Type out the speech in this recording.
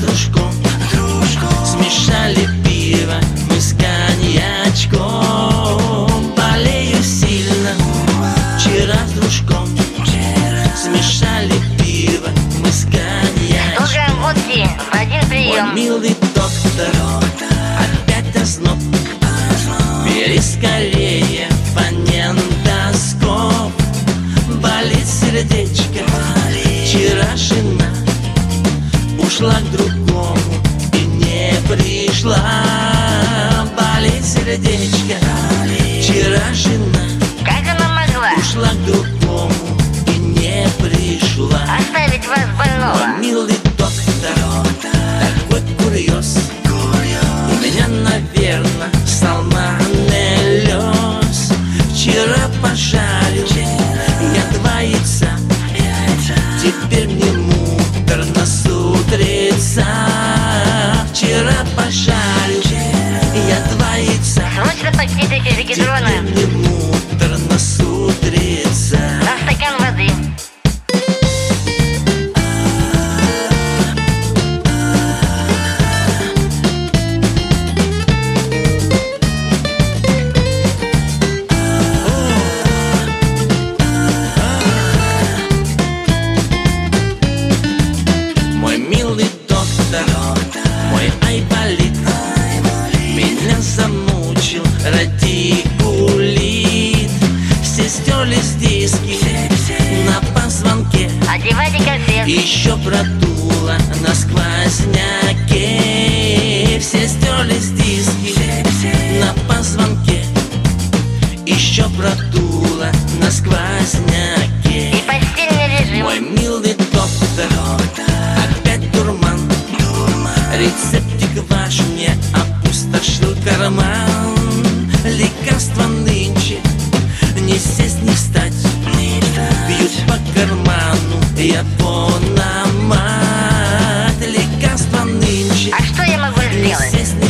дружком смешали пиво мы с коньячком. Болею сильно, вчера с дружком смешали пиво мы с коньячком. 100 грамм водки в один прием. Мой милый доктор, опять озноб, бери скорее фонендоскоп. Болит сердечко, вчера жена ушла к другому и не пришла. Болит сердечко, вчера жена Как она могла ушла к другому и не пришла. оставить вас больного? Мой милый доктор, такой курьез, у меня, наверное, сальмонеллез. Вчера пожарил я 2 яйца, теперь мне муторно с утреца. Вчера пожарил я 2 яйца, Срочно почтите теперь регидрона мне муторно с утреца. на стакан воды. Мой милый доктор, мой айболит, меня замучил радикулит. Все стерлись диски на позвонке, Одевайте корсет. еще продуло на сквозняке. Все стерлись диски на позвонке, еще продуло на сквозняке. И постельный режим. Мой милый доктор, опять дурман, рецептик ваш мне опустошил карман. Лекарства нынче не сесть, не встать, бьют по карману, я пономат. Лекарства нынче А что я могу не сделать? сесть, не